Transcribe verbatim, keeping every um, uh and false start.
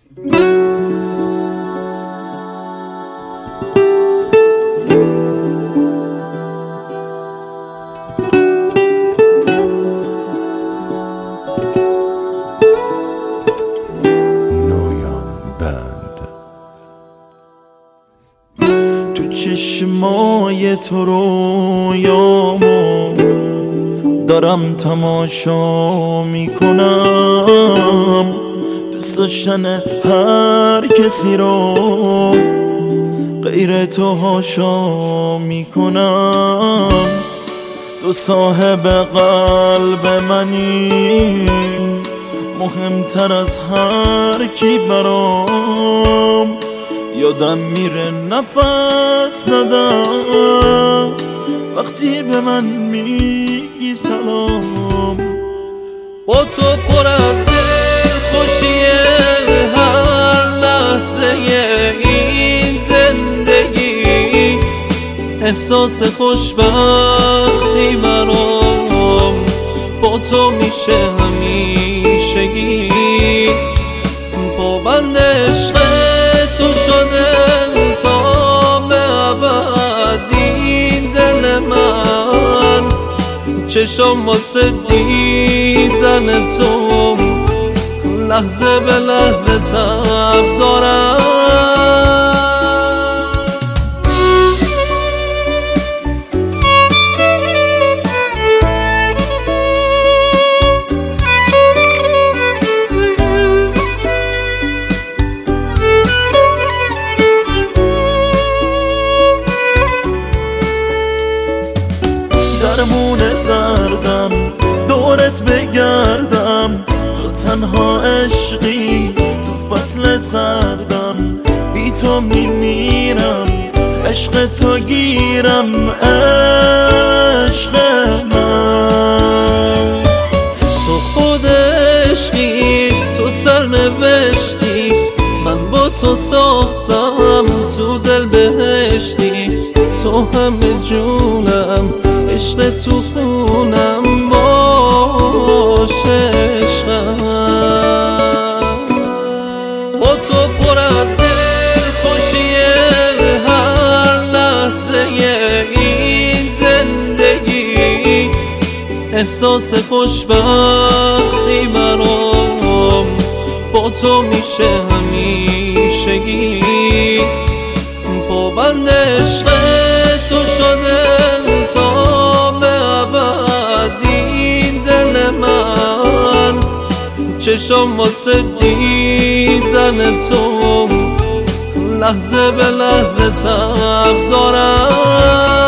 تو چشمای تو رویامو دارم تماشا میکنم، دوست داشتن هر کسی رو غیر تو هاشا میکنم. تو صاحب قلب منی، مهمتر از هر کی برام. یادم میره نفس زدم وقتی به من میگی سلام. با تو پر از دل خوشیه هر لحظه این زندگی، احساس خوشبختی برام با تو میشه همیشگی. پابند عشق تو شده تا به ابد این دل من، چشم واسه دیدن تو لحظه به لحظه تب دارم. درمون دردم دورت بگردم، تو تنها عشقی تو فصل سردم. بی تو میمیرم عشق تو گیرم عشق من. تو خود عشقی تو سرنوشتی، من با تو ساختم تو دل بهشتی. تو همه جونم عشق تو خونم باشه عشقم. با تو پر از دل خوشیه هر لحظه این زندگی، احساس خوشبختی برام با تو میشه همیشگی. پابند عشق تو شده تا به ابد این دل من، چشم واسه دیدن تو لحظه به لحظه تب دارم.